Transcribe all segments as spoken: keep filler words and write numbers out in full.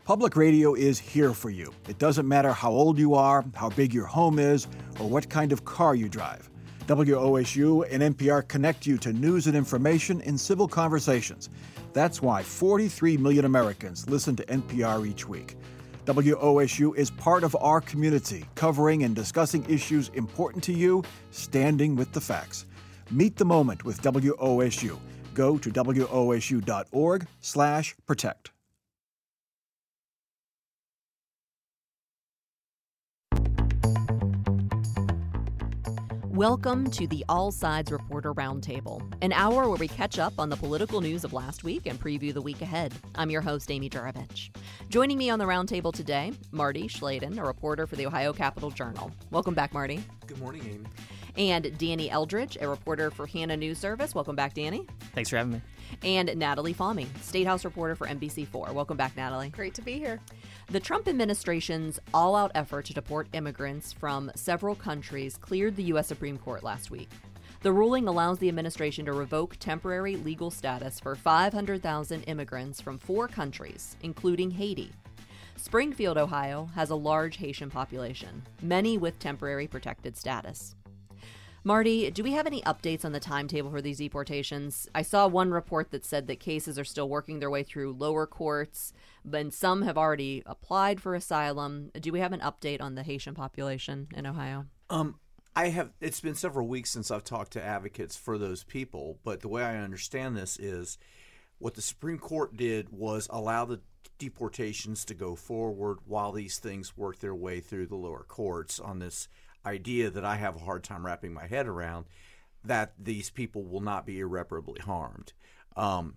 Public radio is here for you. It doesn't matter how old you are, how big your home is, or what kind of car you drive. W O S U and N P R connect you to news and information in civil conversations. That's why forty-three million Americans listen to N P R each week. W O S U is part of our community, covering and discussing issues important to you, standing with the facts. Meet the moment with W O S U. Go to W O S U dot org slash protect. Welcome to the All Sides Reporter Roundtable, an hour where we catch up on the political news of last week and preview the week ahead. I'm your host, Amy Juravich. Joining me on the roundtable today, Marty Schladen, a reporter for the Ohio Capital Journal. Welcome back, Marty. Good morning, Amy. And Danny Eldridge, a reporter for Hannah News Service. Welcome back, Danny. Thanks for having me. And Natalie Fahmy, State House reporter for N B C four. Welcome back, Natalie. Great to be here. The Trump administration's all-out effort to deport immigrants from several countries cleared the U S Supreme Court last week. The ruling allows the administration to revoke temporary legal status for five hundred thousand immigrants from four countries, including Haiti. Springfield, Ohio, has a large Haitian population, many with temporary protected status. Marty, do we have any updates on the timetable for these deportations? I saw one report that said that cases are still working their way through lower courts, but some have already applied for asylum. Do we have an update on the Haitian population in Ohio? Um, I have. It's been several weeks since I've talked to advocates for those people, but the way I understand this is what the Supreme Court did was allow the deportations to go forward while these things work their way through the lower courts on this idea that I have a hard time wrapping my head around, that these people will not be irreparably harmed. Um,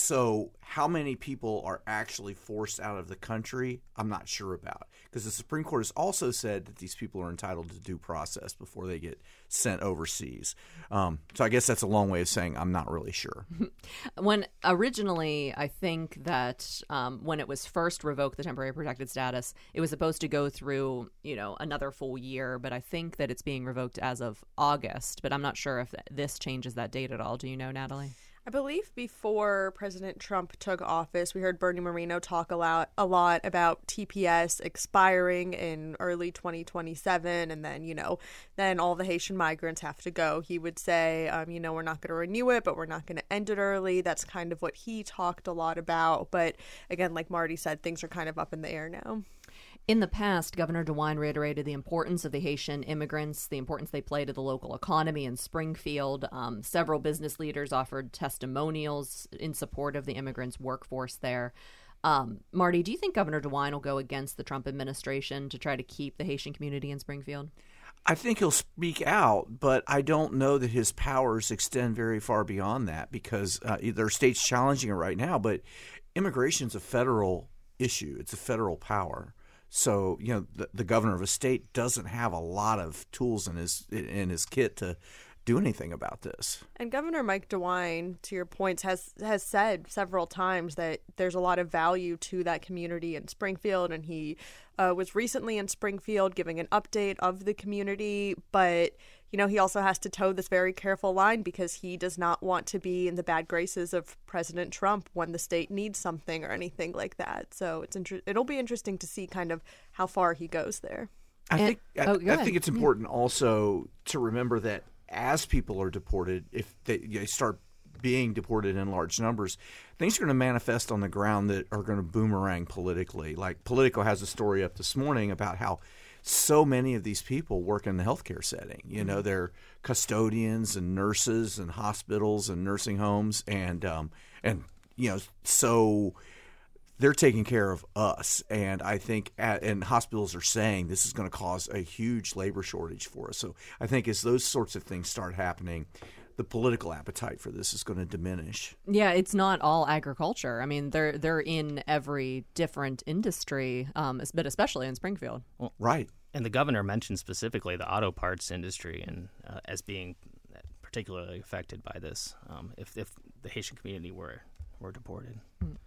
so how many people are actually forced out of the country, I'm not sure about, because the Supreme Court has also said that these people are entitled to due process before they get sent overseas. Um, so I guess that's a long way of saying I'm not really sure. When originally, I think that um, when it was first revoked, the temporary protected status, it was supposed to go through, you know, another full year, but I think that it's being revoked as of August, but I'm not sure if this changes that date at all. Do you know, Natalie? I believe before President Trump took office, we heard Bernie Moreno talk a lot, a lot about T P S expiring in early twenty twenty-seven, and then, you know, then all the Haitian migrants have to go. He would say, um, you know, we're not going to renew it, but we're not going to end it early. That's kind of what he talked a lot about. But again, like Marty said, things are kind of up in the air now. In the past, Governor DeWine reiterated the importance of the Haitian immigrants, the importance they play to the local economy in Springfield. Um, several business leaders offered testimonials in support of the immigrants' workforce there. Um, Marty, do you think Governor DeWine will go against the Trump administration to try to keep the Haitian community in Springfield? I think he'll speak out, but I don't know that his powers extend very far beyond that, because uh, there are states challenging it right now, but immigration is a federal issue. It's a federal power. So, you know, the, the governor of a state doesn't have a lot of tools in his in his kit to do anything about this. And Governor Mike DeWine, to your points, has has said several times that there's a lot of value to that community in Springfield, and he uh, was recently in Springfield giving an update of the community, but you know, he also has to toe this very careful line because he does not want to be in the bad graces of President Trump when the state needs something or anything like that. So it's inter- it'll be interesting to see kind of how far he goes there. I think and, oh, I, I think it's important also to remember that as people are deported, if they, they start being deported in large numbers, things are going to manifest on the ground that are going to boomerang politically. Like Politico has a story up this morning about how so many of these people work in the healthcare setting. You know, they're custodians and nurses and hospitals and nursing homes, and um, and you know, so they're taking care of us. And I think, at, and hospitals are saying this is going to cause a huge labor shortage for us. So I think as those sorts of things start happening, the political appetite for this is going to diminish. Yeah, it's not all agriculture. I mean, they're they're in every different industry, um, but especially in Springfield. Well, right. And the governor mentioned specifically the auto parts industry and uh, as being particularly affected by this um, if if the Haitian community were were deported.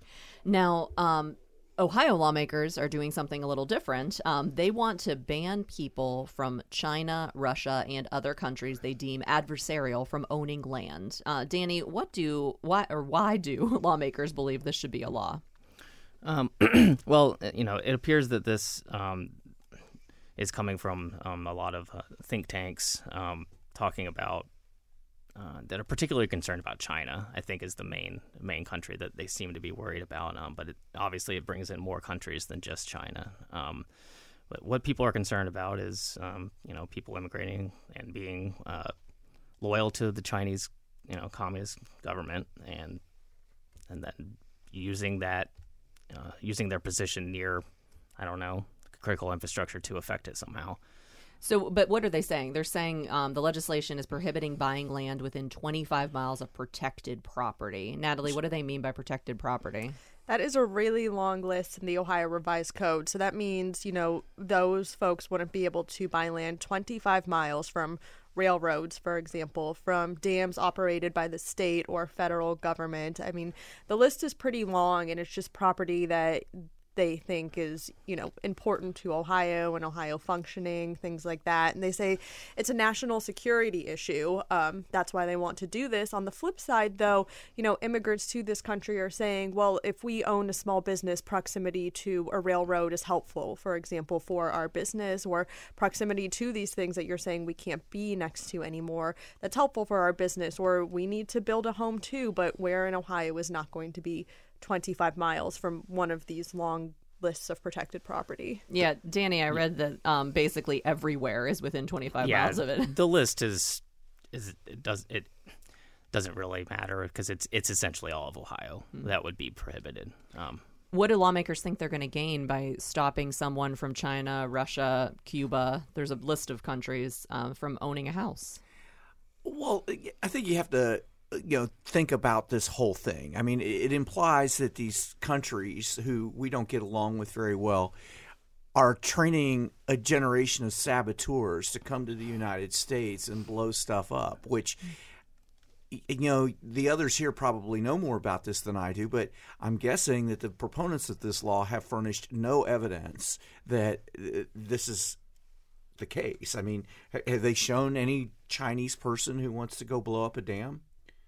Now, um, Ohio lawmakers are doing something a little different. Um, they want to ban people from China, Russia, and other countries they deem adversarial from owning land. Uh, Danny, what do why or why do lawmakers believe this should be a law? Um, well, you know, it appears that this um, is coming from um, a lot of uh, think tanks um, talking about uh, that are particularly concerned about China. I think is the main main country that they seem to be worried about. Um, but it, obviously, it brings in more countries than just China. Um, but what people are concerned about is, um, you know, people immigrating and being uh, loyal to the Chinese, you know, communist government, and and then using that. Uh, using their position near, I don't know, critical infrastructure to affect it somehow. So, but what are they saying? They're saying um, the legislation is prohibiting buying land within twenty-five miles of protected property. Natalie, what do they mean by protected property? That is a really long list in the Ohio Revised Code. So that means, you know, those folks wouldn't be able to buy land twenty-five miles from railroads, for example, from dams operated by the state or federal government. I mean, the list is pretty long, and it's just property that they think is, you know, important to Ohio and Ohio functioning, things like that. And they say it's a national security issue. Um, that's why they want to do this. On the flip side, though, you know, immigrants to this country are saying, well, if we own a small business, proximity to a railroad is helpful, for example, for our business, or proximity to these things that you're saying we can't be next to anymore. That's helpful for our business, or we need to build a home too, but where in Ohio is not going to be twenty-five miles from one of these long lists of protected property. Yeah, Danny, I read that um, basically everywhere is within twenty-five yeah, miles of it. The list is is it does it doesn't really matter because it's it's essentially all of Ohio mm. that would be prohibited. Um, what do lawmakers think they're going to gain by stopping someone from China, Russia, Cuba? There's a list of countries um, from owning a house. Well, I think you have to, you know, think about this whole thing. I mean, it implies that these countries who we don't get along with very well are training a generation of saboteurs to come to the United States and blow stuff up, which, you know, the others here probably know more about this than I do, but I'm guessing that the proponents of this law have furnished no evidence that this is the case. I mean, have they shown any Chinese person who wants to go blow up a dam?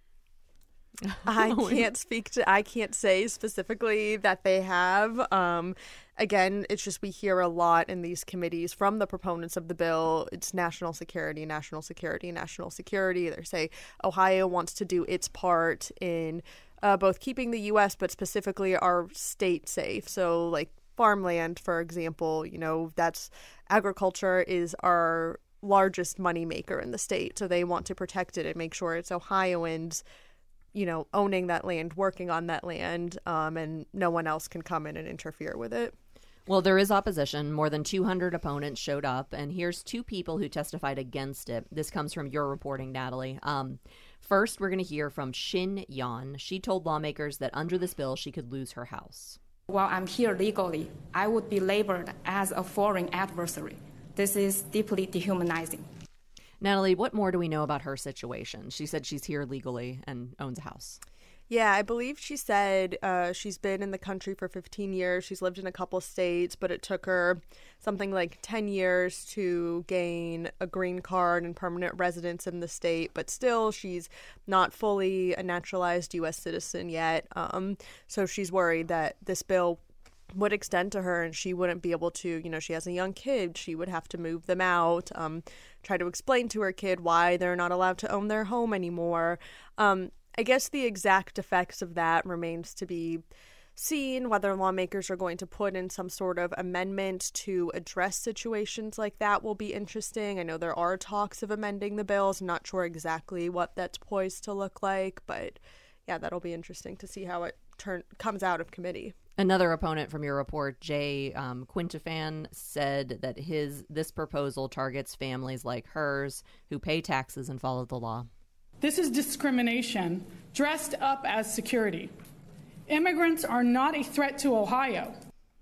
I can't speak to, I can't say specifically that they have. Um, again, it's just we hear a lot in these committees from the proponents of the bill. It's national security, national security, national security. They say Ohio wants to do its part in uh, both keeping the U S, but specifically our state safe. So like farmland, for example, you know, that's agriculture is our largest moneymaker in the state. So they want to protect it and make sure it's Ohioans, you know, owning that land, working on that land, um, and no one else can come in and interfere with it. Well, there is opposition. More than two hundred opponents showed up, and here's two people who testified against it. This comes from your reporting, Natalie. Um, first, we're going to hear from Shin Yan. She told lawmakers that under this bill, she could lose her house. While I'm here legally, I would be labeled as a foreign adversary. This is deeply dehumanizing. Natalie, what more do we know about her situation? She said she's here legally and owns a house. Yeah, I believe she said uh, she's been in the country for fifteen years. She's lived in a couple states, but it took her something like ten years to gain a green card and permanent residence in the state. But still, she's not fully a naturalized U S citizen yet. Um, so she's worried that this bill would extend to her and she wouldn't be able to, you know, she has a young kid. She would have to move them out, um, try to explain to her kid why they're not allowed to own their home anymore. Um, I guess the exact effects of that remains to be seen, whether lawmakers are going to put in some sort of amendment to address situations like that will be interesting. I know there are talks of amending the bills. I'm not sure exactly what that's poised to look like, but yeah, that'll be interesting to see how it turn comes out of committee. Another opponent from your report, Jay um, Quintafan, said that his this proposal targets families like hers who pay taxes and follow the law. This is discrimination dressed up as security. Immigrants are not a threat to Ohio.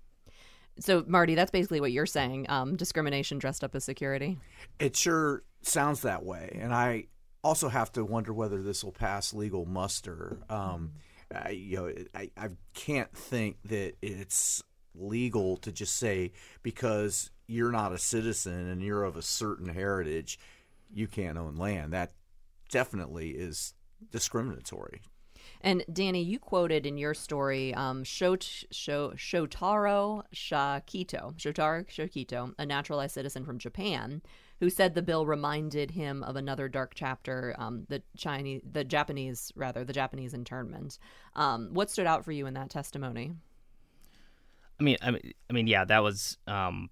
So, Marty, that's basically what you're saying, um, discrimination dressed up as security? It sure sounds that way. And I also have to wonder whether this will pass legal muster. Um, I, you know, I, I can't think that it's legal to just say because you're not a citizen and you're of a certain heritage, you can't own land. That definitely is discriminatory. And Danny, you quoted in your story um, Shot- Shot- Shotaro Shakito, Shotaro Shakito, a naturalized citizen from Japan, who said the bill reminded him of another dark chapter, um, the Chinese, the Japanese, rather, the Japanese internment. Um, what stood out for you in that testimony? I mean, I mean, I mean, yeah, that was. Um,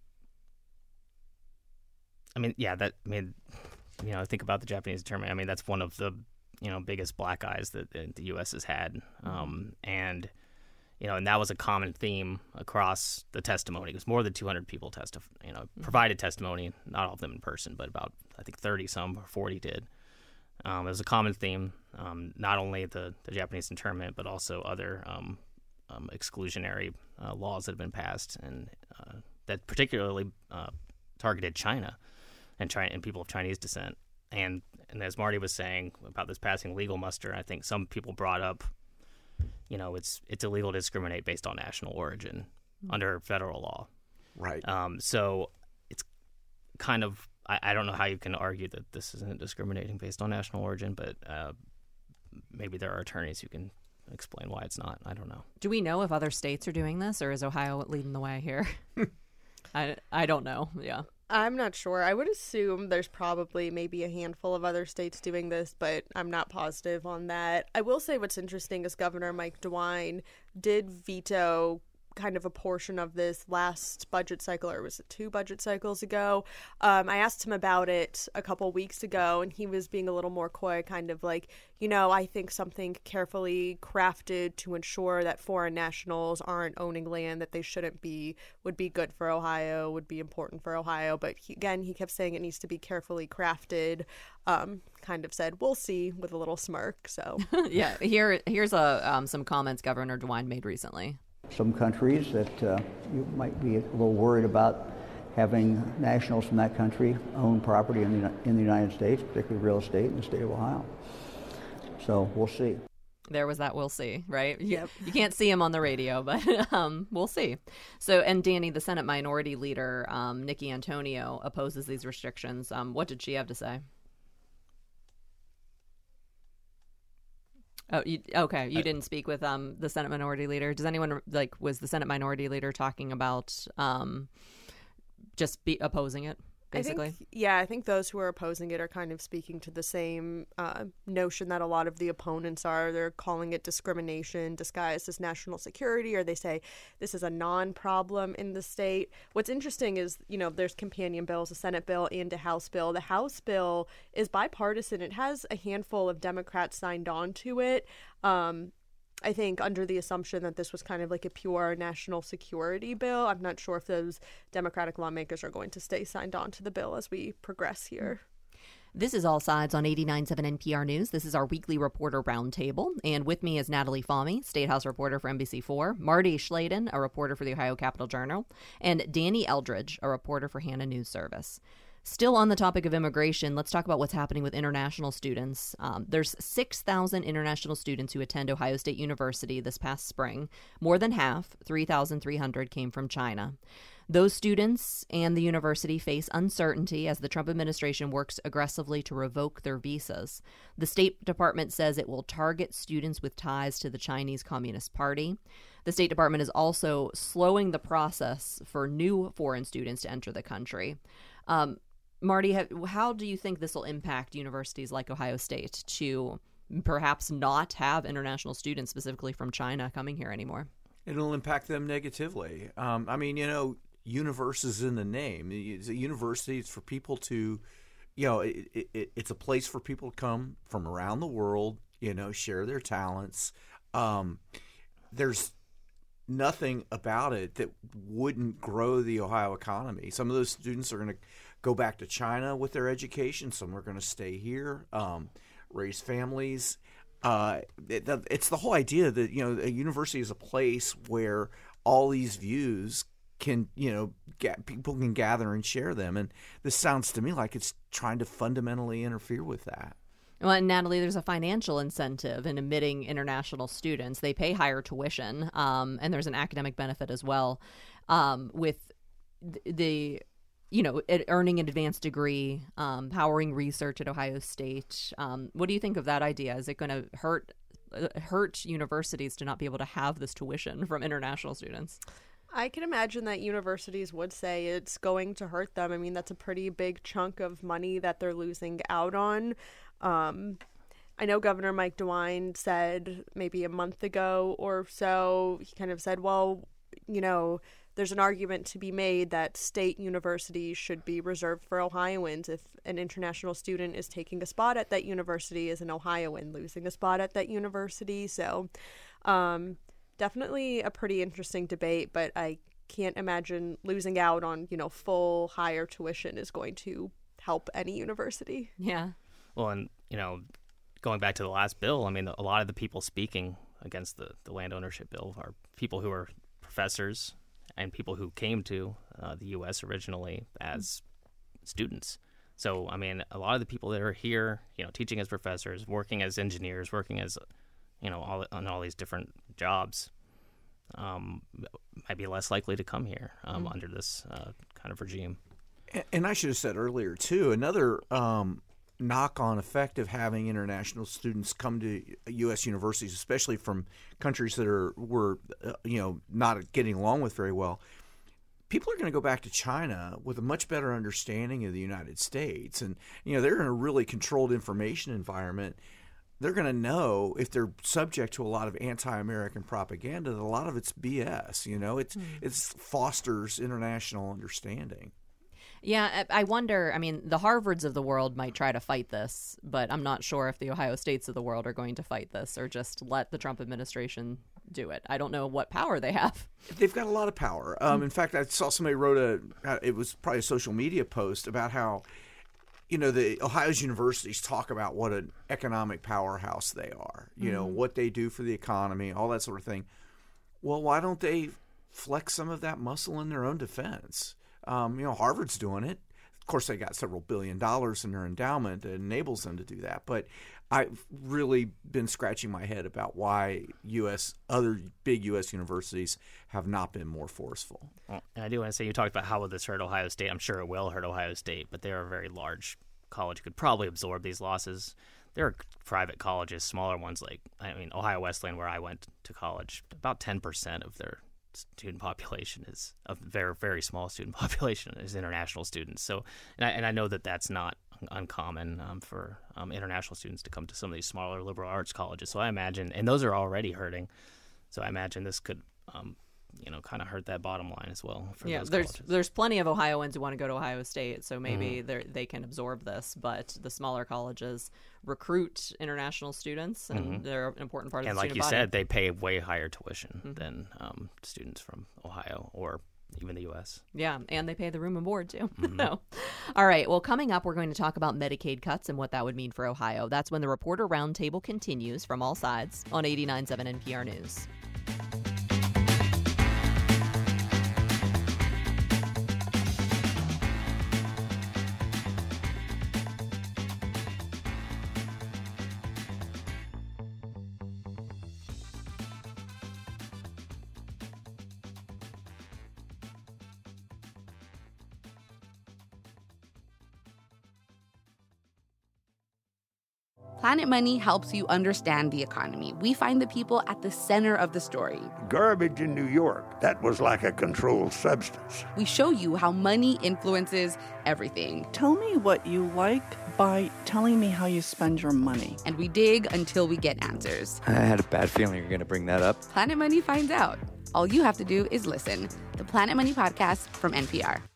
I mean, yeah, that. I mean, you know, think about the Japanese internment. I mean, that's one of the, you know, biggest black eyes that the U S has had, um, and you know, and that was a common theme across the testimony. It was more than two hundred people testif- you know, provided testimony. Not all of them in person, but about I think thirty some or forty did. Um, it was a common theme. Um, not only the, the Japanese internment, but also other um, um, exclusionary uh, laws that have been passed, and uh, that particularly uh, targeted China and China and people of Chinese descent. And and as Marty was saying about this passing legal muster, I think some people brought up, you know, it's it's illegal to discriminate based on national origin mm-hmm. under federal law. Right. Um, so it's kind of, I, I don't know how you can argue that this isn't discriminating based on national origin, but uh, maybe there are attorneys who can explain why it's not. I don't know. Do we know if other states are doing this, or is Ohio leading the way here? I, I don't know. Yeah. I'm not sure. I would assume there's probably maybe a handful of other states doing this, but I'm not positive on that. I will say what's interesting is Governor Mike DeWine did veto kind of a portion of this last budget cycle, or was it two budget cycles ago? Um, I asked him about it a couple weeks ago, and he was being a little more coy, kind of like, you know, I think something carefully crafted to ensure that foreign nationals aren't owning land that they shouldn't be would be good for Ohio, would be important for Ohio. But he, again, he kept saying it needs to be carefully crafted. Um, kind of said, we'll see, with a little smirk. So yeah, here here's a um, some comments Governor DeWine made recently. Some countries that uh, you might be a little worried about having nationals from that country own property in the, in the United States, particularly real estate in the state of Ohio. So we'll see. There was that we'll see, right? You, yep. you can't see him on the radio, but um, we'll see. So, and Danny, the Senate Minority Leader, um, Nikki Antonio, opposes these restrictions. Um, what did she have to say? Oh, you, okay. You I, didn't speak with um the Senate Minority Leader. Does anyone like was the Senate Minority Leader talking about um just be opposing it basically? I think, yeah, I think those who are opposing it are kind of speaking to the same uh, notion that a lot of the opponents are. They're calling it discrimination disguised as national security, or they say this is a non-problem in the state. What's interesting is, you know, there's companion bills, a Senate bill and a House bill. The House bill is bipartisan. It has a handful of Democrats signed on to it. Um, I think under the assumption that this was kind of like a pure national security bill. I'm not sure if those Democratic lawmakers are going to stay signed on to the bill as we progress here. This is All Sides on eighty-nine point seven N P R News. This is our weekly reporter roundtable. And with me is Natalie Fahmy, State House reporter for N B C four, Marty Schladen, a reporter for the Ohio Capitol Journal, and Danny Eldridge, a reporter for Hannah News Service. Still on the topic of immigration, let's talk about what's happening with international students. Um, there's six thousand international students who attend Ohio State University this past spring. More than half, three thousand three hundred, came from China. Those students and the university face uncertainty as the Trump administration works aggressively to revoke their visas. The State Department says it will target students with ties to the Chinese Communist Party. The State Department is also slowing the process for new foreign students to enter the country. Um, Marty, how do you think this will impact universities like Ohio State to perhaps not have international students, specifically from China, coming here anymore? It'll impact them negatively. Um, I mean, you know, universe is in the name. It's a university. It's for people to, you know, it, it, it's a place for people to come from around the world, you know, share their talents. Um, there's nothing about it that wouldn't grow the Ohio economy. Some of those students are going to go back to China with their education. Some are going to stay here, um, raise families. Uh, it, it's the whole idea that, you know, a university is a place where all these views can, you know, get, people can gather and share them. And this sounds to me like it's trying to fundamentally interfere with that. Well, and Natalie, there's a financial incentive in admitting international students. They pay higher tuition, um, and there's an academic benefit as well um, with the, you know, earning an advanced degree, um, powering research at Ohio State. Um, what do you think of that idea? Is it going to hurt hurt universities to not be able to have this tuition from international students? I can imagine that universities would say it's going to hurt them. I mean, that's a pretty big chunk of money that they're losing out on. Um, I know Governor Mike DeWine said maybe a month ago or so, he kind of said, well, you know, there's an argument to be made that state universities should be reserved for Ohioans. If an international student is taking a spot at that university as an Ohioan losing a spot at that university. So um, definitely a pretty interesting debate, but I can't imagine losing out on, you know, full higher tuition is going to help any university. Yeah. Well, and, you know, going back to the last bill, I mean, a lot of the people speaking against the, the land ownership bill are people who are professors and people who came to uh, the U S originally as students. So, I mean, a lot of the people that are here, you know, teaching as professors, working as engineers, working as, you know, all on all these different jobs, um, might be less likely to come here um, mm. under this uh, kind of regime. And, and I should have said earlier, too, another um, knock-on effect of having international students come to U S universities, especially from countries that are were uh, you know not getting along with very well. People are going to go back to China with a much better understanding of the United States, and you know they're in a really controlled information environment. They're going to know if they're subject to a lot of anti-American propaganda that a lot of it's B S. You know, it's mm. it's fosters international understanding. Yeah, I wonder, I mean, the Harvards of the world might try to fight this, but I'm not sure if the Ohio States of the world are going to fight this or just let the Trump administration do it. I don't know what power they have. They've got a lot of power. Um, in fact, I saw somebody wrote a, it was probably a social media post about how, you know, the Ohio's universities talk about what an economic powerhouse they are, you mm-hmm. know, what they do for the economy, all that sort of thing. Well, why don't they flex some of that muscle in their own defense? Um, you know, Harvard's doing it. Of course, they got several billion dollars in their endowment that enables them to do that. But I've really been scratching my head about why U S other big U S universities have not been more forceful. Well, and I do want to say, you talked about how will this hurt Ohio State. I'm sure it will hurt Ohio State, but they're a very large college, could probably absorb these losses. There are private colleges, smaller ones like, I mean, Ohio Wesleyan, where I went to college, about ten percent of their student population is a very, very small student population is international students. So, and I, and I know that that's not uncommon um, for um, international students to come to some of these smaller liberal arts colleges. So I imagine, and those are already hurting. So I imagine this could, um, you know, kind of hurt that bottom line as well. For yeah, those there's colleges. There's plenty of Ohioans who want to go to Ohio State, so maybe mm-hmm. they can absorb this. But the smaller colleges recruit international students, and mm-hmm. they're an important part of and the student student body. body. And like you said, they pay way higher tuition mm-hmm. than um, students from Ohio or even the U S. Yeah, and they pay the room and board, too. Mm-hmm. So, all right, well, coming up, we're going to talk about Medicaid cuts and what that would mean for Ohio. That's when the Reporter Roundtable continues from all sides on eighty-nine point seven N P R News. Planet Money helps you understand the economy. We find the people at the center of the story. Garbage in New York, that was like a controlled substance. We show you how money influences everything. Tell me what you like by telling me how you spend your money. And we dig until we get answers. I had a bad feeling you were going to bring that up. Planet Money finds out. All you have to do is listen. The Planet Money Podcast from N P R.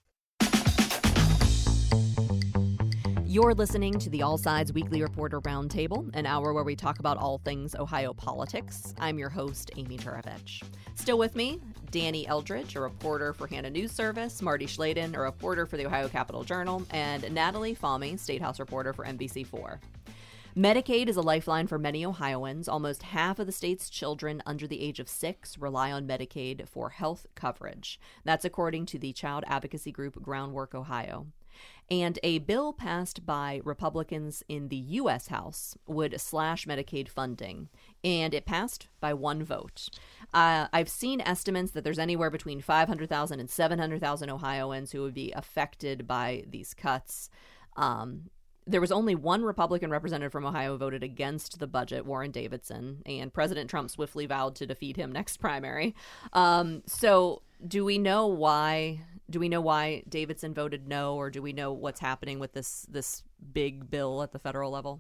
You're listening to the All Sides Weekly Reporter Roundtable, an hour where we talk about all things Ohio politics. I'm your host, Amy Turovich. Still with me, Danny Eldridge, a reporter for Hannah News Service, Marty Schladen, a reporter for the Ohio Capital Journal, and Natalie Fahmy, State House reporter for N B C four. Medicaid is a lifeline for many Ohioans. Almost half of the state's children under the age of six rely on Medicaid for health coverage. That's according to the child advocacy group Groundwork Ohio. And a bill passed by Republicans in the U S House would slash Medicaid funding, and it passed by one vote. Uh, I've seen estimates that there's anywhere between five hundred thousand and seven hundred thousand Ohioans who would be affected by these cuts. Um, there was only one Republican representative from Ohio voted against the budget, Warren Davidson, and President Trump swiftly vowed to defeat him next primary. Um, so do we know why? Do we know why Davidson voted no, or do we know what's happening with this this big bill at the federal level?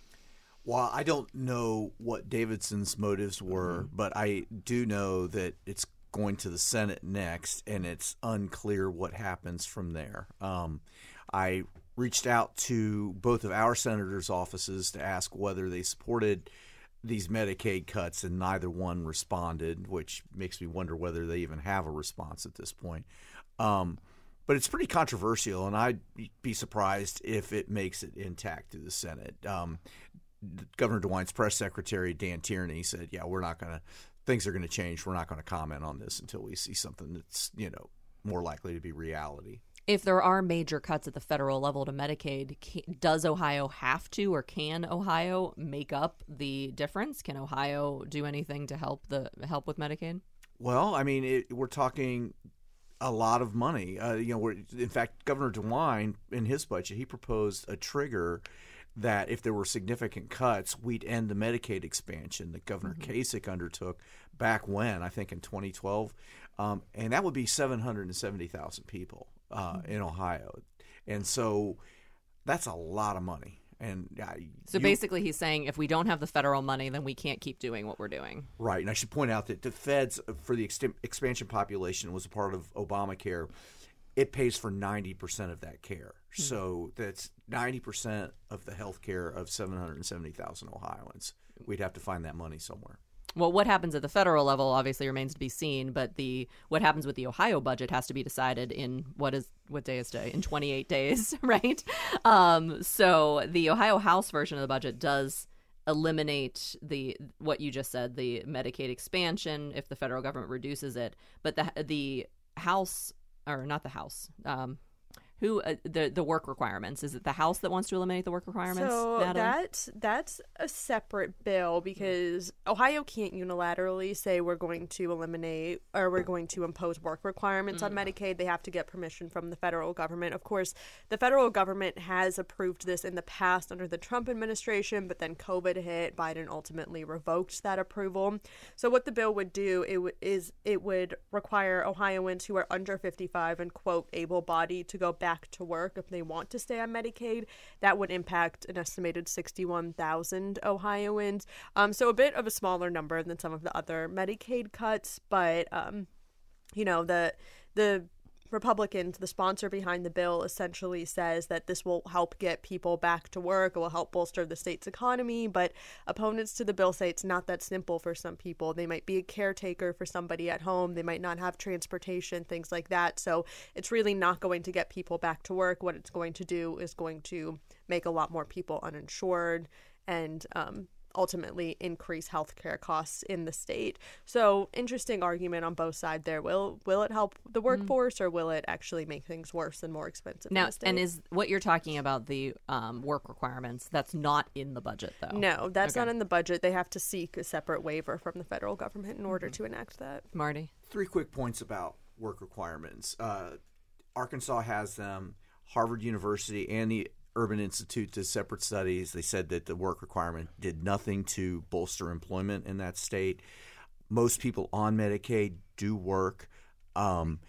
Well, I don't know what Davidson's motives were, mm-hmm. but I do know that it's going to the Senate next, and it's unclear what happens from there. Um, I reached out to both of our senators' offices to ask whether they supported these Medicaid cuts, and neither one responded, which makes me wonder whether they even have a response at this point. Um, but it's pretty controversial, and I'd be surprised if it makes it intact through the Senate. Um, Governor DeWine's press secretary, Dan Tierney, said, yeah, we're not going to – things are going to change. We're not going to comment on this until we see something that's, you know, more likely to be reality. If there are major cuts at the federal level to Medicaid, does Ohio have to, or can Ohio make up the difference? Can Ohio do anything to help the help with Medicaid? Well, I mean, it, we're talking a lot of money. Uh, you know, we're, in fact, Governor DeWine, in his budget, he proposed a trigger that if there were significant cuts, we'd end the Medicaid expansion that Governor mm-hmm. Kasich undertook back when, I think in twenty twelve, um, and that would be seven hundred seventy thousand people. Uh, in Ohio. And so that's a lot of money. And uh, So you, basically he's saying if we don't have the federal money, then we can't keep doing what we're doing. Right. And I should point out that the feds, for the ex- expansion population, was a part of Obamacare. It pays for ninety percent of that care. Mm-hmm. So that's ninety percent of the health care of seven hundred seventy thousand Ohioans. We'd have to find that money somewhere. Well, what happens at the federal level obviously remains to be seen, but the what happens with the Ohio budget has to be decided in what is what day is today? In twenty-eight days, right? Um, so the Ohio House version of the budget does eliminate the what you just said, the Medicaid expansion if the federal government reduces it, but the the House or not the House. Um, Who uh, the the work requirements? Is it the House that wants to eliminate the work requirements? So Natalie? that's that's a separate bill because Ohio can't unilaterally say we're going to eliminate or we're going to impose work requirements mm-hmm. on Medicaid. They have to get permission from the federal government. Of course, the federal government has approved this in the past under the Trump administration, but then COVID hit. Biden ultimately revoked that approval. So what the bill would do it w- is it would require Ohioans who are under fifty-five and quote able-bodied to go back back to work if they want to stay on Medicaid. That would impact an estimated sixty-one thousand Ohioans. Um, so a bit of a smaller number than some of the other Medicaid cuts, but um, you know, the the Republicans, the sponsor behind the bill, essentially says that this will help get people back to work. It will help bolster the state's economy. But opponents to the bill say it's not that simple for some people. They might be a caretaker for somebody at home. They might not have transportation, things like that. So it's really not going to get people back to work. What it's going to do is going to make a lot more people uninsured and um, ultimately increase healthcare costs in the state. So interesting argument on both sides there. Will will it help the workforce mm. or will it actually make things worse and more expensive? Now, in the state? and is what you're talking about the um, work requirements, that's not in the budget though? No, that's okay. not in the budget. They have to seek a separate waiver from the federal government in order mm-hmm. to enact that. Marty? Three quick points about work requirements. Uh, Arkansas has them. Harvard University and the Urban Institute did separate studies. They said that the work requirement did nothing to bolster employment in that state. Most people on Medicaid do work. Um,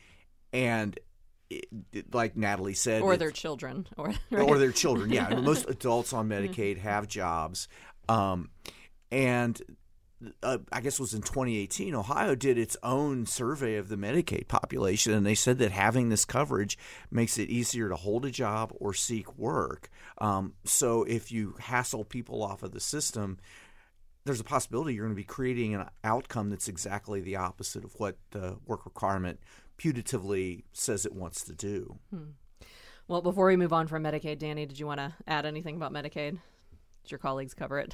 and it, it, like Natalie said. Or their children. Or, right? or their children, yeah. Most adults on Medicaid have jobs. Um, and uh, I guess it was in twenty eighteen, Ohio did its own survey of the Medicaid population, and they said that having this coverage makes it easier to hold a job or seek work. Um, so if you hassle people off of the system, there's a possibility you're going to be creating an outcome that's exactly the opposite of what the work requirement putatively says it wants to do. Hmm. Well, before we move on from Medicaid, Danny, did you want to add anything about Medicaid? Did your colleagues cover it?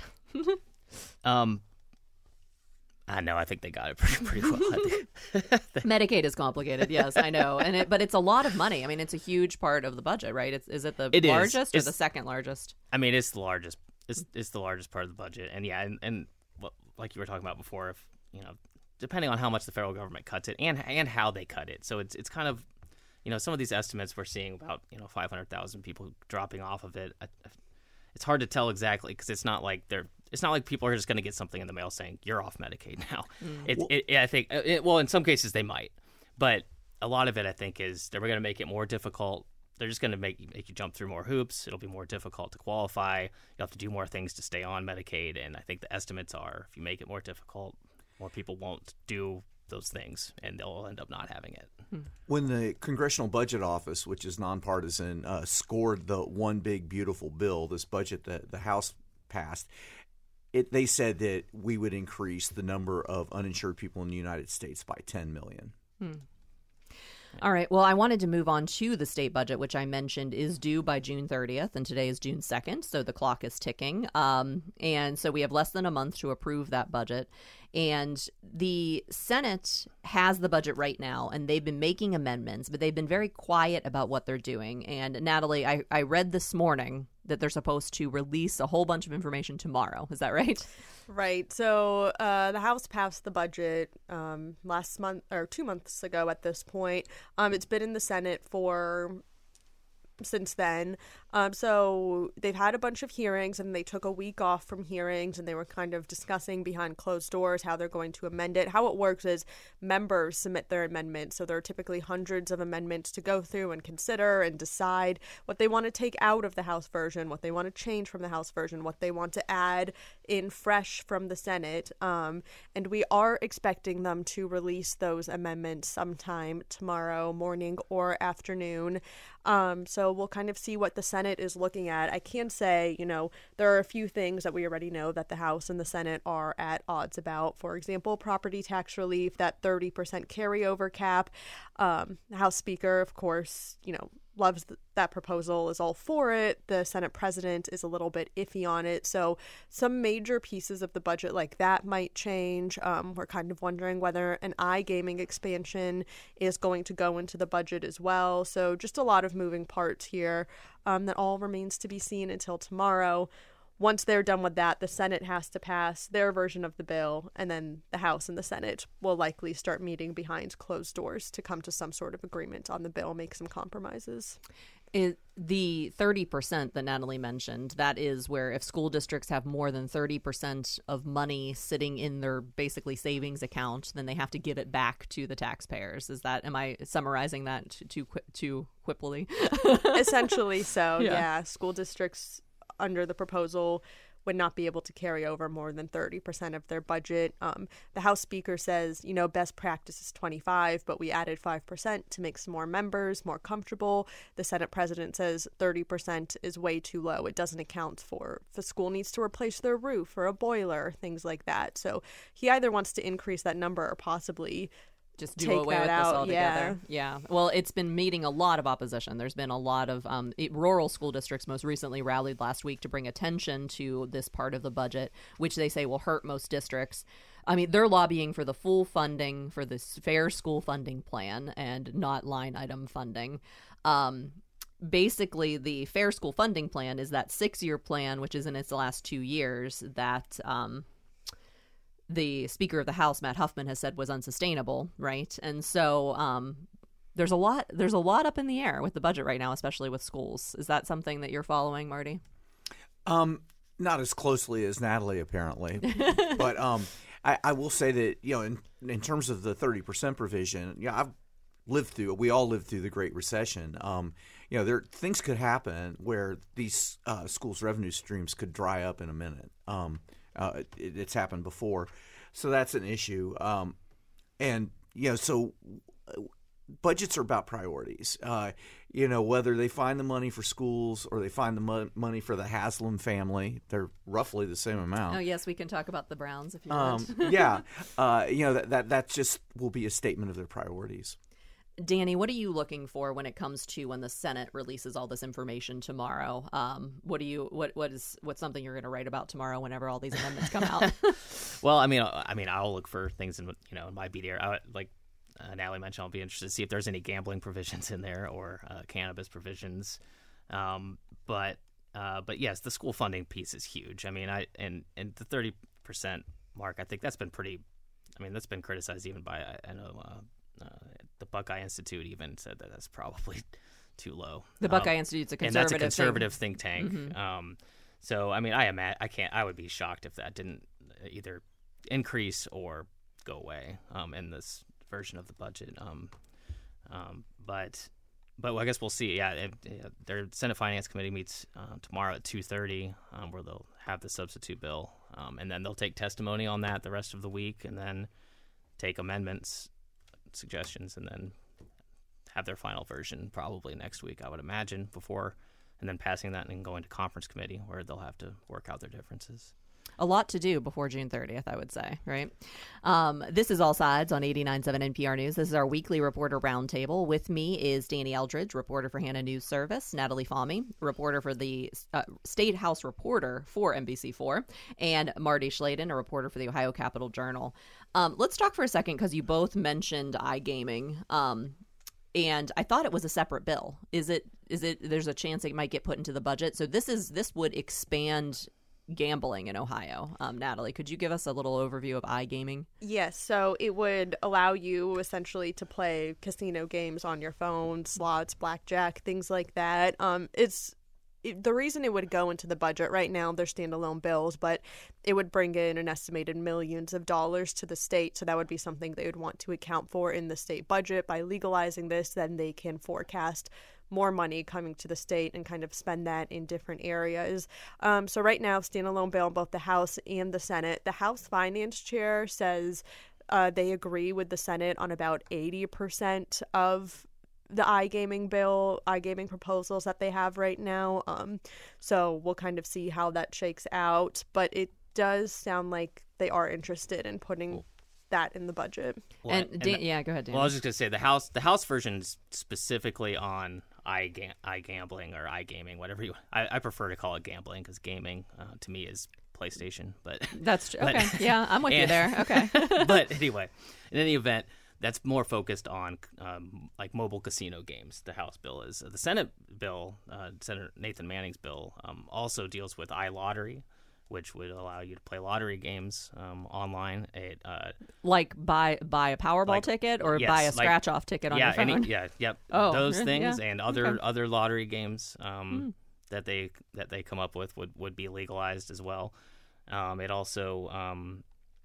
um. I know. I think they got it pretty, pretty well. Medicaid is complicated, yes, I know, and it, but it's a lot of money. I mean, it's a huge part of the budget, right? It's, is it the it largest is. or the second largest? I mean, it's the largest. It's it's the largest part of the budget, and yeah, and, and well, like you were talking about before, if you know, depending on how much the federal government cuts it and and how they cut it, so it's it's kind of you know, some of these estimates we're seeing about, you know, five hundred thousand people dropping off of it. I, it's hard to tell exactly because it's not like they're it's not like people are just going to get something in the mail saying you're off Medicaid now. Mm. It, well, it, it, I think it, well, in some cases they might, but a lot of it I think is they're going to make it more difficult. They're just going to make make you jump through more hoops. It'll be more difficult to qualify. You have to do more things to stay on Medicaid, and I think the estimates are if you make it more difficult, more people won't do those things, and they'll end up not having it. When the Congressional Budget Office, which is nonpartisan, uh, scored the one big beautiful bill, this budget that the House passed, it they said that we would increase the number of uninsured people in the United States by ten million. Hmm. All right. Well, I wanted to move on to the state budget, which I mentioned is due by June thirtieth, and today is June second, so the clock is ticking. Um, and so we have less than a month to approve that budget. And the Senate has the budget right now, and they've been making amendments, but they've been very quiet about what they're doing. And Natalie, I, I read this morning that they're supposed to release a whole bunch of information tomorrow. Is that right? Right. So uh, the House passed the budget um, last month or two months ago at this point. Um, it's been in the Senate for since then. Um, so they've had a bunch of hearings, and they took a week off from hearings, and they were kind of discussing behind closed doors how they're going to amend it. How it works is members submit their amendments. So there are typically hundreds of amendments to go through and consider and decide what they want to take out of the House version, what they want to change from the House version, what they want to add in fresh from the Senate. Um, and we are expecting them to release those amendments sometime tomorrow morning or afternoon. Um, so we'll kind of see what the Senate is looking at. I can say, you know, there are a few things that we already know that the House and the Senate are at odds about. For example, property tax relief, that thirty percent carryover cap. Um, the House Speaker, of course, you know, loves th- that proposal, is all for it. The Senate president is a little bit iffy on it. So some major pieces of the budget like that might change. Um, we're kind of wondering whether an iGaming expansion is going to go into the budget as well. So just a lot of moving parts here um, that all remains to be seen until tomorrow. Once they're done with that, the Senate has to pass their version of the bill, and then the House and the Senate will likely start meeting behind closed doors to come to some sort of agreement on the bill, make some compromises. It, the thirty percent that Natalie mentioned, that is where if school districts have more than thirty percent of money sitting in their basically savings account, then they have to give it back to the taxpayers. Is that, am I summarizing that too, too quippily? Essentially so, yeah. yeah. School districts under the proposal would not be able to carry over more than thirty percent of their budget. Um, the House Speaker says, you know, best practice is twenty-five, but we added five percent to make some more members more comfortable. The Senate President says thirty percent is way too low. It doesn't account for if the school needs to replace their roof or a boiler, things like that. So he either wants to increase that number or possibly just do take away that with out. this altogether. Yeah. yeah. Well, it's been meeting a lot of opposition. There's been a lot of um, it, rural school districts most recently rallied last week to bring attention to this part of the budget, which they say will hurt most districts. I mean, they're lobbying for the full funding for this fair school funding plan and not line item funding. Um, basically, the fair school funding plan is that six-year plan, which is in its last two years, that um, the Speaker of the House, Matt Huffman, has said was unsustainable, right? And so um, there's a lot there's a lot up in the air with the budget right now, especially with schools. Is that something that you're following, Marty? Um, not as closely as Natalie, apparently. but um, I, I will say that, you know, in, in terms of the thirty percent provision, yeah, I've lived through, we all lived through the Great Recession. Um, you know, there things could happen where these uh, schools' revenue streams could dry up in a minute. Um Uh, it, it's happened before. So that's an issue. Um, and, you know, so budgets are about priorities. Uh, you know, whether they find the money for schools or they find the mo- money for the Haslam family, they're roughly the same amount. Oh, yes, we can talk about the Browns if you um, want. yeah. Uh, you know, that, that, that just will be a statement of their priorities. Danny, what are you looking for when it comes to when the Senate releases all this information tomorrow? Um, what do you what what is what's something you're going to write about tomorrow whenever all these amendments come out? Well, I mean, I mean, I'll look for things in you know in my beat area. I, like uh, Natalie mentioned, I'll be interested to see if there's any gambling provisions in there or uh, cannabis provisions. Um, but uh, but yes, the school funding piece is huge. I mean, I and and the thirty percent mark, I think that's been pretty. I mean, that's been criticized even by I, I know. Uh, uh, the Buckeye Institute even said that that's probably too low. The Buckeye um, Institute's a and conservative, that's a conservative thing. think tank. Mm-hmm. Um, so I mean, I am at, I can't. I would be shocked if that didn't either increase or go away um, in this version of the budget. Um, um, but but I guess we'll see. Yeah, it, it, their Senate Finance Committee meets uh, tomorrow at two thirty, um, where they'll have the substitute bill, um, and then they'll take testimony on that the rest of the week, and then take amendments, suggestions, and then have their final version probably next week, I would imagine, before, and then passing that and going to conference committee where they'll have to work out their differences. A lot to do before June thirtieth, I would say, right? Um, this is All Sides on eighty-nine point seven N P R News. This is our weekly reporter roundtable. With me is Danny Eldridge, reporter for Hannah News Service, Natalie Fahmy, reporter for the uh, State House reporter for N B C four, and Marty Schladen, a reporter for the Ohio Capital Journal. Um, let's talk for a second because you both mentioned iGaming, um, and I thought it was a separate bill. Is it? Is it? There's a chance it might get put into the budget. So this is this would expand gambling in Ohio. Um, Natalie, could you give us a little overview of iGaming? Yes, so it would allow you essentially to play casino games on your phone, slots, blackjack, things like that. Um, it's it, the reason it would go into the budget right now, they're standalone bills, but it would bring in an estimated millions of dollars to the state. So that would be something they would want to account for in the state budget. By legalizing this, then they can forecast more money coming to the state and kind of spend that in different areas. Um, so right now, standalone bill in both the House and the Senate. The House Finance Chair says uh, they agree with the Senate on about eighty percent of the iGaming bill, iGaming proposals that they have right now. Um, so we'll kind of see how that shakes out. But it does sound like they are interested in putting cool. that in the budget. Well, and, and Dan, yeah, go ahead, Dan. Well, I was just going to say the House the House version is specifically on iGam- iGambling or iGaming, whatever you. I, I prefer to call it gambling because gaming uh, to me is PlayStation. But that's true. But, okay, yeah, I'm with and, you there. Okay, but anyway, in any event, that's more focused on um, like mobile casino games. The House bill is the Senate bill. Uh, Senator Nathan Manning's bill um, also deals with iLottery, which would allow you to play lottery games um, online. It, uh, like buy buy a Powerball like, ticket or yes, buy a like, scratch off ticket on yeah, your phone. Any, yeah, yep. Oh, those really? things Yeah. and other Okay. other lottery games um, Hmm. that they that they come up with would, would be legalized as well. Um, it also um,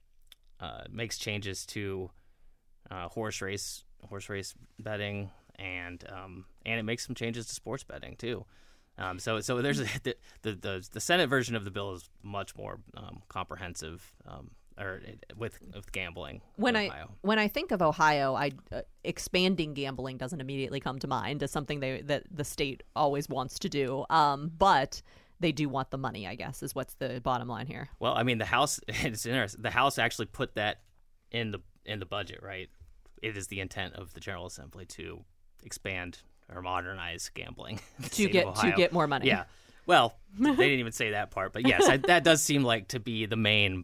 uh, makes changes to uh, horse race horse race betting and um, and it makes some changes to sports betting too. Um, so, so there's a, the, the the the Senate version of the bill is much more um, comprehensive, um, or it, with with gambling. When in I Ohio. when I think of Ohio, I uh, expanding gambling doesn't immediately come to mind as something they that the state always wants to do. Um, but they do want the money, I guess, is what's the bottom line here. Well, I mean, the House. It's interesting. The House actually put that in the in the budget, right? It is the intent of the General Assembly to expand or modernize gambling to get to get more money. Yeah. Well, they didn't even say that part, but yes, I, that does seem like to be the main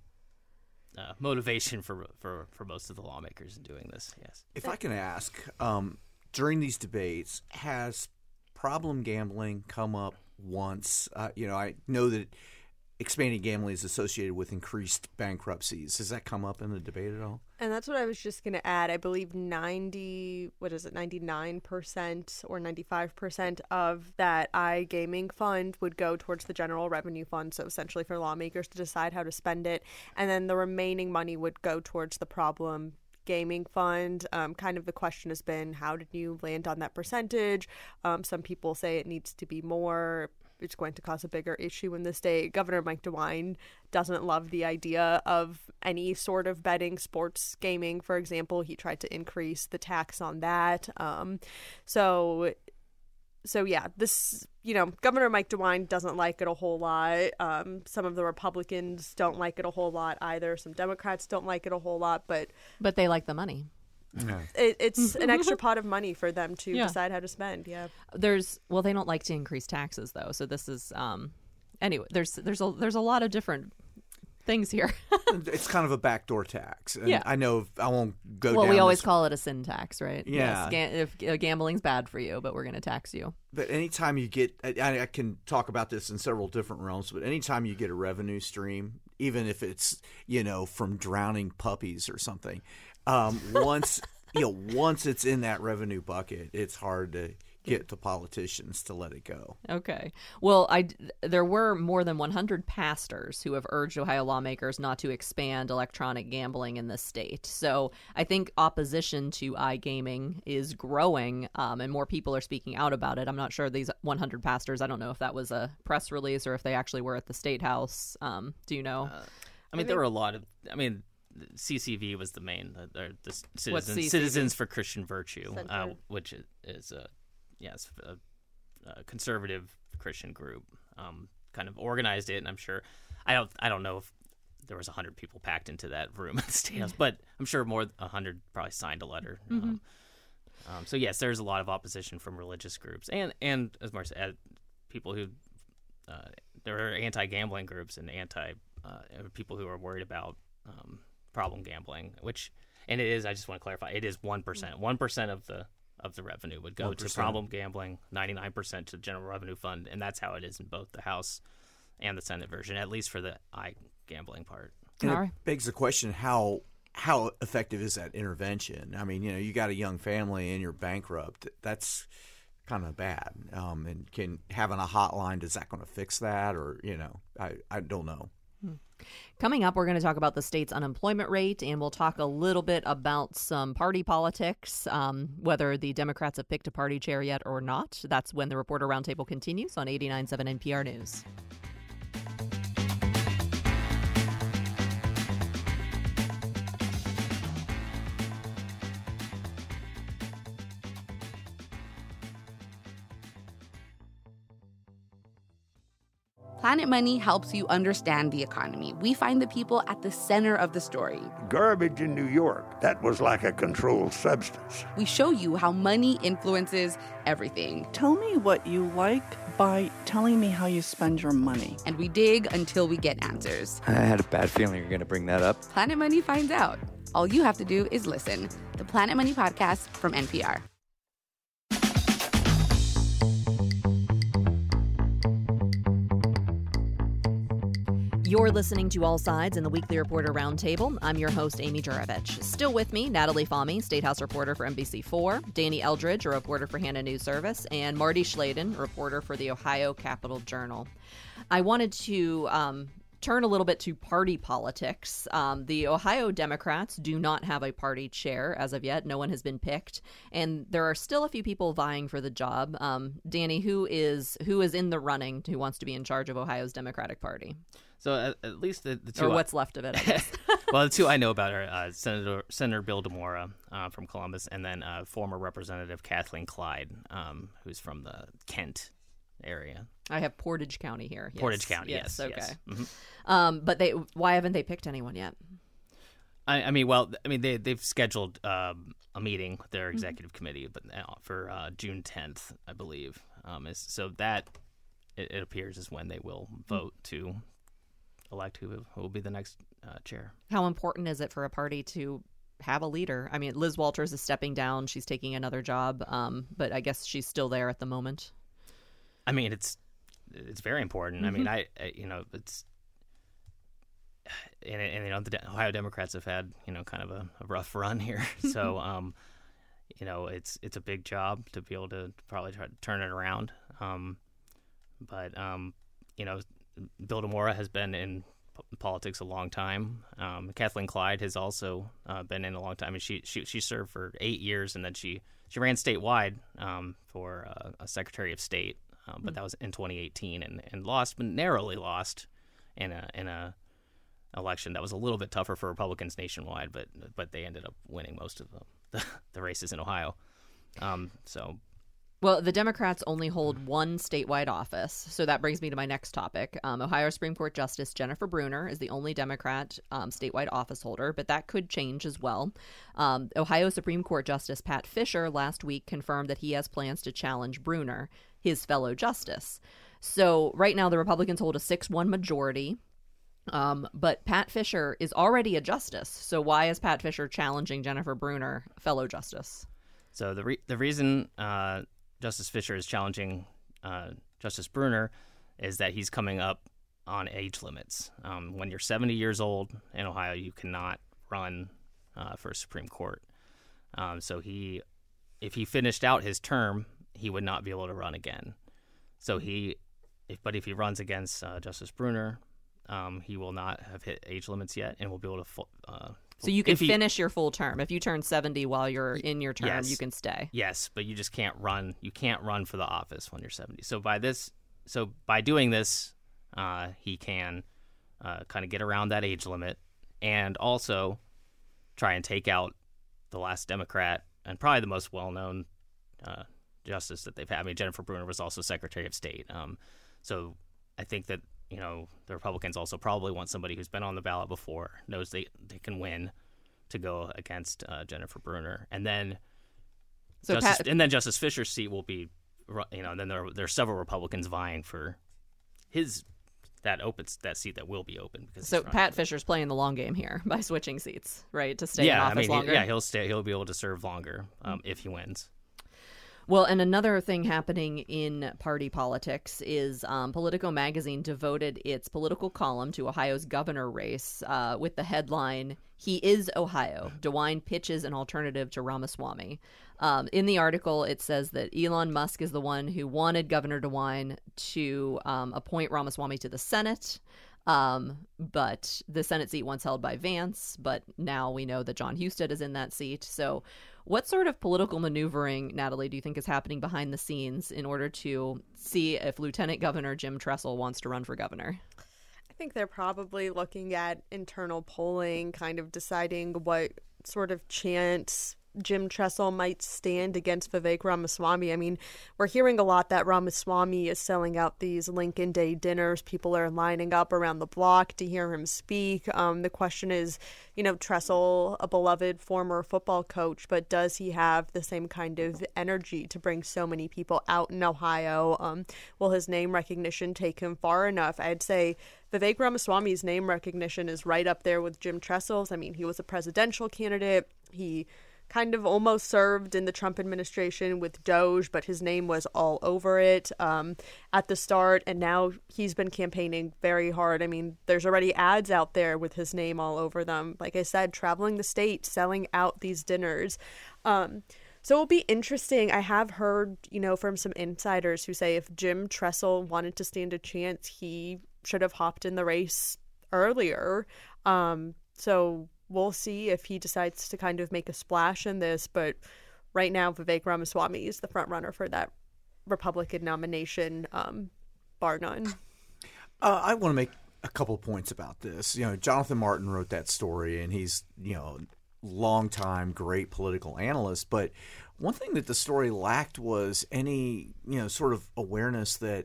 uh, motivation for, for for most of the lawmakers in doing this. Yes. If I can ask, um, during these debates, has problem gambling come up once? Uh, you know, I know that expanding gambling is associated with increased bankruptcies. Has that come up in the debate at all? And that's what I was just going to add. I believe ninety, what is it, ninety-nine percent or ninety-five percent of that iGaming fund would go towards the general revenue fund, so essentially for lawmakers to decide how to spend it. And then the remaining money would go towards the problem gaming fund. Um, kind of the question has been, how did you land on that percentage? Um, some people say it needs to be more. It's going to cause a bigger issue in the state. Governor Mike DeWine doesn't love the idea of any sort of betting, sports gaming, for example. He tried to increase the tax on that. Um, so, so yeah, this, you know, Governor Mike DeWine doesn't like it a whole lot. Um, some of the Republicans don't like it a whole lot either. Some Democrats don't like it a whole lot, but but they like the money. No. It, it's an extra pot of money for them to Yeah. decide how to spend. Yeah. There's well, they don't like to increase taxes though, so this is um. Anyway, there's there's a there's a lot of different things here. It's kind of a backdoor tax. And Yeah. I know I won't go well, down we always this- call it a sin tax, right? Yeah. Yes, ga- if uh, gambling's bad for you, but we're going to tax you. But anytime you get, I, I can talk about this in several different realms, but anytime you get a revenue stream, even if it's, you know, from drowning puppies or something, um, once, you know, once it's in that revenue bucket, it's hard to get the politicians to let it go. Okay. Well, I, there were more than one hundred pastors who have urged Ohio lawmakers not to expand electronic gambling in the state. So I think opposition to iGaming is growing, um, and more people are speaking out about it. I'm not sure these one hundred pastors, I don't know if that was a press release or if they actually were at the State House. Um, do you know? Uh, I mean, there were a lot of, I mean, C C V was the main, the, the What's Citizens, C C V? Citizens for Christian Virtue, uh, Center. which is a, yes, a, a conservative Christian group, um, kind of organized it, and I'm sure, I don't, I don't know if there was a hundred people packed into that room at the State House, but I'm sure more than a hundred probably signed a letter. Mm-hmm. Um, um, so yes, there's a lot of opposition from religious groups, and and as Mark said, people who uh, there are anti-gambling groups and anti uh, people who are worried about um, problem gambling, which, and it is, I just want to clarify, it is one percent. one percent of the of the revenue would go one percent to problem gambling, ninety-nine percent to the general revenue fund, and that's how it is in both the House and the Senate version, at least for the iGambling part. And All it right. begs the question, how how effective is that intervention? I mean, you know, you got a young family and you're bankrupt. That's kind of bad. Um, and can having a hotline, is that going to fix that? Or, you know, I, I don't know. Coming up, we're going to talk about the state's unemployment rate, and we'll talk a little bit about some party politics, um, whether the Democrats have picked a party chair yet or not. That's when the Reporter Roundtable continues on eighty-nine point seven N P R News. Planet Money helps you understand the economy. We find the people at the center of the story. Garbage in New York, that was like a controlled substance. We show you how money influences everything. Tell me what you like by telling me how you spend your money. And we dig until we get answers. I had a bad feeling you're going to bring that up. Planet Money finds out. All you have to do is listen. The Planet Money Podcast from N P R. You're listening to All Sides in the Weekly Reporter Roundtable. I'm your host, Amy Juravich. Still with me, Natalie Fahmy, State House reporter for N B C four, Danny Eldridge, a reporter for Hannah News Service, and Marty Schladen, a reporter for the Ohio Capitol Journal. I wanted to um, turn a little bit to party politics. Um, the Ohio Democrats do not have a party chair as of yet. No one has been picked, and there are still a few people vying for the job. Um, Danny, who is who is in the running, who wants to be in charge of Ohio's Democratic Party? So at, at least the, the two, or what's I, left of it, I guess. Well, the two I know about are uh, Senator Senator Bill DeMora uh, from Columbus, and then uh, former Representative Kathleen Clyde, um, who's from the Kent area. I have Portage County here. Yes. Portage County, yes. yes okay. Yes. Mm-hmm. Um, but they, why haven't they picked anyone yet? I, I mean, well, I mean they they've scheduled um, a meeting with their executive mm-hmm. committee, but now for uh, June tenth, I believe. Um, is, so that it, it appears is when they will vote mm-hmm. to elect who will be the next uh, chair. How important is it for a party to have a leader? I mean, Liz Walters is stepping down. She's taking another job, um, but I guess she's still there at the moment. I mean, it's it's very important. Mm-hmm. I mean, I, I you know, it's and, and you know the Ohio Democrats have had you know kind of a, a rough run here, so um, you know it's it's a big job to be able to probably try to turn it around. Um, but um, you know. Bill DeMora has been in p- politics a long time. Um, Kathleen Clyde has also uh, been in a long time. I mean, she, she she served for eight years, and then she, she ran statewide um, for uh, a Secretary of State, um, but mm-hmm. that was in twenty eighteen, and, and lost, but narrowly lost in a in a election that was a little bit tougher for Republicans nationwide, but but they ended up winning most of the the, the races in Ohio. Um, so. Well, the Democrats only hold one statewide office, so that brings me to my next topic. Um, Ohio Supreme Court Justice Jennifer Brunner is the only Democrat um, statewide office holder, but that could change as well. Um, Ohio Supreme Court Justice Pat Fisher last week confirmed that he has plans to challenge Brunner, his fellow justice. So right now the Republicans hold a six one majority, um, but Pat Fisher is already a justice. So why is Pat Fisher challenging Jennifer Brunner, fellow justice? So the re- the reason... Uh... Justice Fisher is challenging uh, Justice Brunner is that he's coming up on age limits. Um, when you're seventy years old in Ohio, you cannot run uh, for Supreme Court. Um, so he, if he finished out his term, he would not be able to run again. So he, if, but if he runs against uh, Justice Brunner, um, he will not have hit age limits yet, and will be able to. Uh, so you can he, finish your full term. If you turn seventy while you're in your term, yes, you can stay. Yes, but you just can't run. You can't run for the office when you're seventy. So by this, so by doing this, uh, he can uh, kind of get around that age limit, and also try and take out the last Democrat and probably the most well-known uh, justice that they've had. I mean, Jennifer Brunner was also Secretary of State. Um, so I think that, you know, the Republicans also probably want somebody who's been on the ballot before, knows they, they can win, to go against uh, Jennifer Brunner. And then so Justice, Pat- and then Justice Fisher's seat will be, you know, and then there, there are several Republicans vying for his that opens that seat that will be open. Because so Pat Fisher's playing the long game here by switching seats, right, to stay yeah, in office I mean, longer. He, yeah, he'll stay. He'll be able to serve longer um, if he wins. Well, and another thing happening in party politics is um, Politico magazine devoted its political column to Ohio's governor race uh, with the headline, "He is Ohio. DeWine pitches an alternative to Ramaswamy." Um, in the article, it says that Elon Musk is the one who wanted Governor DeWine to um, appoint Ramaswamy to the Senate. Um, but the Senate seat once held by Vance, but now we know that John Husted is in that seat. So what sort of political maneuvering, Natalie, do you think is happening behind the scenes in order to see if Lieutenant Governor Jim Tressel wants to run for governor? I think they're probably looking at internal polling, kind of deciding what sort of chance Jim Tressel might stand against Vivek Ramaswamy. I mean, we're hearing a lot that Ramaswamy is selling out these Lincoln Day dinners. People are lining up around the block to hear him speak. Um, the question is, you know, Tressel, a beloved former football coach, but does he have the same kind of energy to bring so many people out in Ohio? Um, will his name recognition take him far enough? I'd say Vivek Ramaswamy's name recognition is right up there with Jim Tressel's. I mean, he was a presidential candidate. He kind of almost served in the Trump administration with Doge, but his name was all over it um, at the start, and now he's been campaigning very hard. I mean, there's already ads out there with his name all over them. Like I said, traveling the state, selling out these dinners. Um, so it'll be interesting. I have heard, you know, from some insiders who say if Jim Tressel wanted to stand a chance, he should have hopped in the race earlier. Um, so we'll see if he decides to kind of make a splash in this, but right now Vivek Ramaswamy is the front runner for that Republican nomination, um, bar none. Uh, I want to make a couple points about this. You know, Jonathan Martin wrote that story, and he's, you know, longtime great political analyst. But one thing that the story lacked was any, you know, sort of awareness that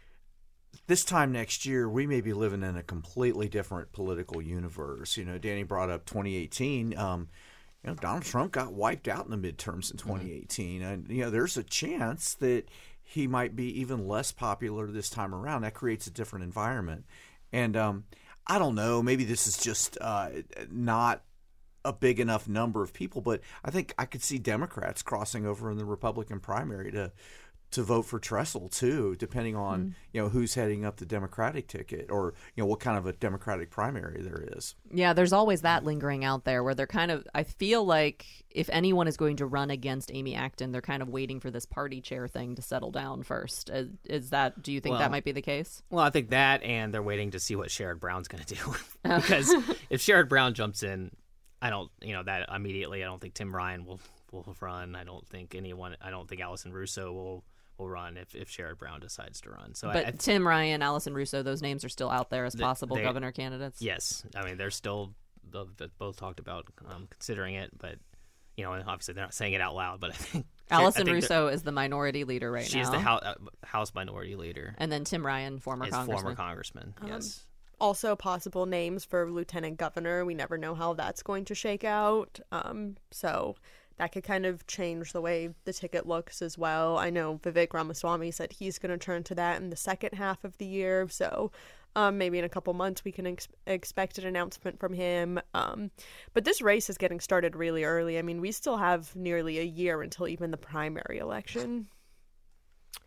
this time next year, we may be living in a completely different political universe. You know, Danny brought up twenty eighteen. Um, you know, Donald Trump got wiped out in the midterms in twenty eighteen. Mm-hmm. And, you know, there's a chance that he might be even less popular this time around. That creates a different environment. And um, I don't know, maybe this is just uh, not a big enough number of people, but I think I could see Democrats crossing over in the Republican primary to to vote for Tressel too, depending on mm. you know who's heading up the Democratic ticket, or you know what kind of a Democratic primary there is. Yeah, there's always that lingering out there where they're kind of, I feel like if anyone is going to run against Amy Acton, they're kind of waiting for this party chair thing to settle down first. Is, is that, do you think well, that might be the case? Well, I think that, and they're waiting to see what Sherrod Brown's going to do. Because if Sherrod Brown jumps in, I don't, you know, that immediately, I don't think Tim Ryan will, will run. I don't think anyone, I don't think Allison Russo will will run if, if Sherrod Brown decides to run. So, But I, I, Tim Ryan, Allison Russo, those names are still out there as they, possible they, governor candidates? Yes. I mean, they're still, they've both talked about um, considering it, but, you know, and obviously they're not saying it out loud, but I think Allison I think Russo is the minority leader right she now. She is the House, uh, House minority leader. And then Tim Ryan, former is congressman. former congressman, um, yes. Also possible names for lieutenant governor. We never know how that's going to shake out. Um, so that could kind of change the way the ticket looks as well. I know Vivek Ramaswamy said he's going to turn to that in the second half of the year. So um, maybe in a couple months we can ex- expect an announcement from him. Um, but this race is getting started really early. I mean, we still have nearly a year until even the primary election.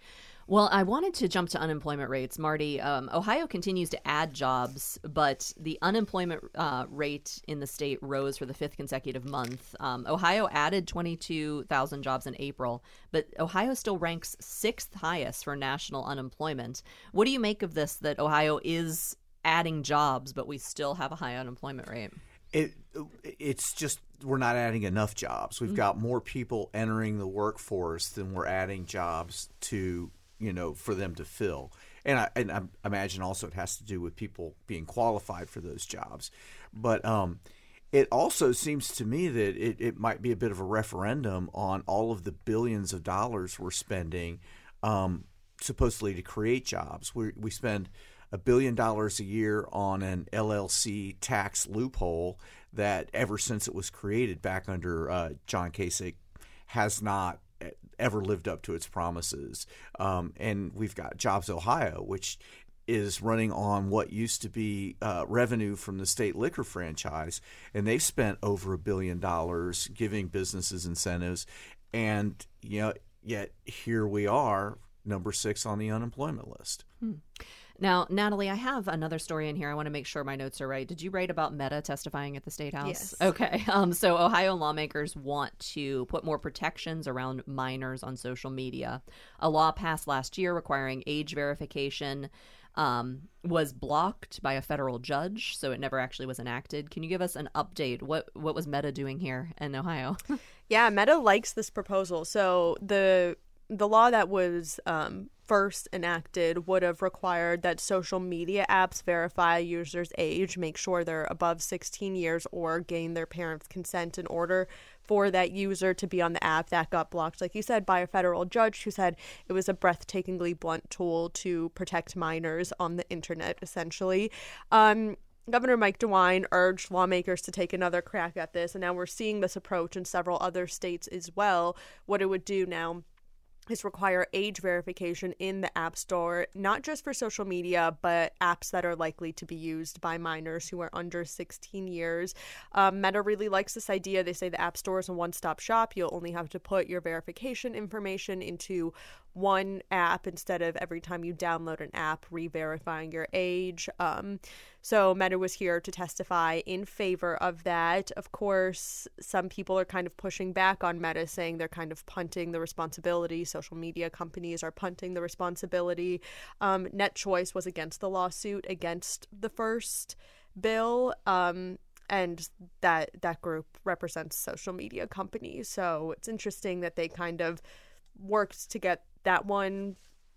Well, I wanted to jump to unemployment rates, Marty. Um, Ohio continues to add jobs, but the unemployment uh, rate in the state rose for the fifth consecutive month. Um, Ohio added twenty-two thousand jobs in April, but Ohio still ranks sixth highest for national unemployment. What do you make of this, that Ohio is adding jobs, but we still have a high unemployment rate? It It's just we're not adding enough jobs. We've mm-hmm. got more people entering the workforce than we're adding jobs to you know, for them to fill. And I, and I imagine also it has to do with people being qualified for those jobs. But um, it also seems to me that it, it might be a bit of a referendum on all of the billions of dollars we're spending um, supposedly to create jobs. We, we spend a billion dollars a year on an L L C tax loophole that ever since it was created back under uh, John Kasich has not ever lived up to its promises. Um, and we've got Jobs Ohio, which is running on what used to be uh, revenue from the state liquor franchise. And they've spent over a billion dollars giving businesses incentives. And, you know, yet here we are, number six on the unemployment list. Hmm. Now, Natalie, I have another story in here. I want to make sure my notes are right. Did you write about Meta testifying at the State House? Yes. Okay. Um, so Ohio lawmakers want to put more protections around minors on social media. A law passed last year requiring age verification um, was blocked by a federal judge, so it never actually was enacted. Can you give us an update? What what was Meta doing here in Ohio? Yeah, Meta likes this proposal. So the the law that was um, first enacted would have required that social media apps verify users' age, make sure they're above sixteen years, or gain their parents' consent in order for that user to be on the app. That got blocked, like you said, by a federal judge who said it was a breathtakingly blunt tool to protect minors on the internet, essentially. Um, Governor Mike DeWine urged lawmakers to take another crack at this, and now we're seeing this approach in several other states as well. What it would do now is require age verification in the App Store, not just for social media, but apps that are likely to be used by minors who are under sixteen years. Um, Meta really likes this idea. They say the App Store is a one-stop shop. You'll only have to put your verification information into one app instead of every time you download an app re-verifying your age. Um, so Meta was here to testify in favor of that. Of course, some people are kind of pushing back on Meta, saying they're kind of punting the responsibility. Social media companies are punting the responsibility. Um, NetChoice was against the lawsuit, against the first bill. Um, and that that group represents social media companies. So it's interesting that they kind of worked to get that one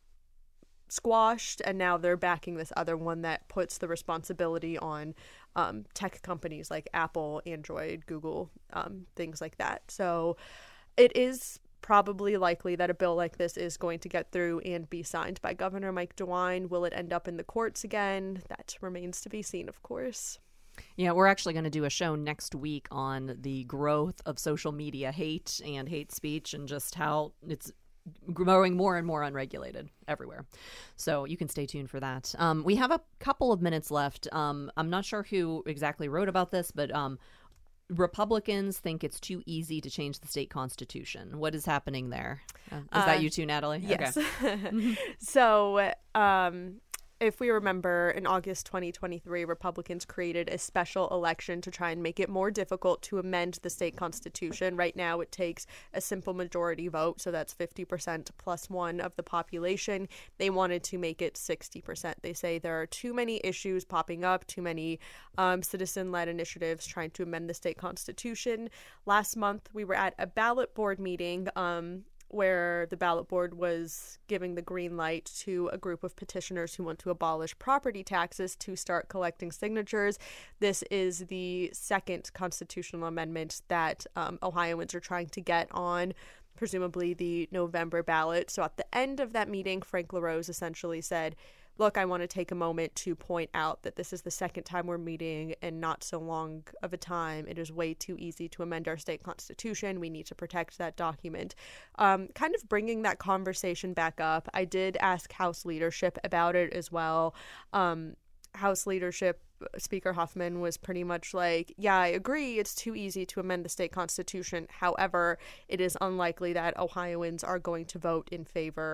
squashed, and now they're backing this other one that puts the responsibility on um, tech companies like Apple, Android, Google, um, things like that. So it is probably likely that a bill like this is going to get through and be signed by Governor Mike DeWine. Will it end up in the courts again? That remains to be seen, of course. Yeah, we're actually going to do a show next week on the growth of social media hate and hate speech, and just how it's growing more and more unregulated everywhere. So you can stay tuned for that. Um, we have a couple of minutes left. Um, I'm not sure who exactly wrote about this, but um, Republicans think it's too easy to change the state constitution. What is happening there? Uh, is uh, that you too, Natalie? Yes. Okay. So um, if we remember, in August twenty twenty-three, Republicans created a special election to try and make it more difficult to amend the state constitution. Right now, it takes a simple majority vote, so that's fifty percent plus one of the population. They wanted to make it sixty percent. They say there are too many issues popping up, too many um, citizen-led initiatives trying to amend the state constitution. Last month, we were at a ballot board meeting um, where the ballot board was giving the green light to a group of petitioners who want to abolish property taxes to start collecting signatures. This is the second constitutional amendment that um, Ohioans are trying to get on, presumably the November ballot. So at the end of that meeting, Frank LaRose essentially said, look, I want to take a moment to point out that this is the second time we're meeting in not so long of a time. It is way too easy to amend our state constitution. We need to protect that document. Um, kind of bringing that conversation back up. I did ask House leadership about it as well. Um, House leadership, Speaker Huffman was pretty much like, yeah, I agree, it's too easy to amend the state constitution. However, it is unlikely that Ohioans are going to vote in favor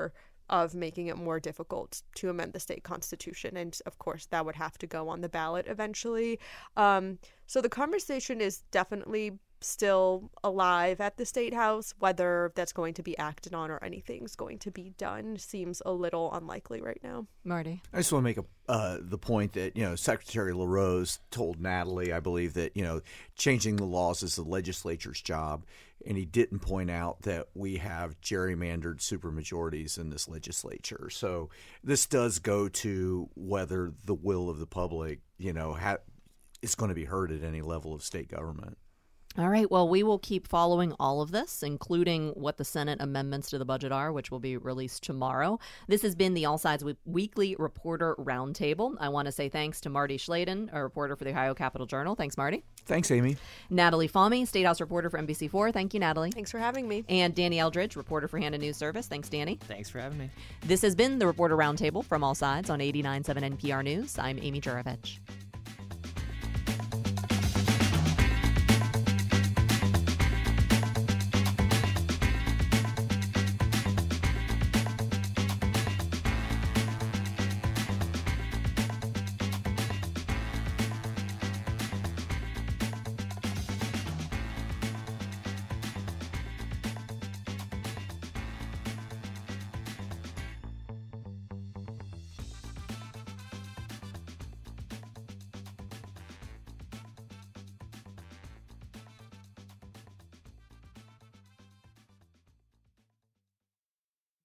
of making it more difficult to amend the state constitution. And of course, that would have to go on the ballot eventually. Um, so the conversation is definitely still alive at the State House. Whether that's going to be acted on or anything's going to be done seems a little unlikely right now. Marty? I just want to make a, uh, the point that, you know, Secretary LaRose told Natalie, I believe, that, you know, changing the laws is the legislature's job. And he didn't point out that we have gerrymandered supermajorities in this legislature. So this does go to whether the will of the public, you know, ha- is going to be heard at any level of state government. All right. Well, we will keep following all of this, including what the Senate amendments to the budget are, which will be released tomorrow. This has been the All Sides Weekly Reporter Roundtable. I want to say thanks to Marty Schladen, a reporter for the Ohio Capital Journal. Thanks, Marty. Thanks, Amy. Natalie Fahmy, State House reporter for N B C four. Thank you, Natalie. Thanks for having me. And Danny Eldridge, reporter for Hannah News Service. Thanks, Danny. Thanks for having me. This has been the Reporter Roundtable from All Sides on eighty-nine point seven N P R News. I'm Amy Juravich.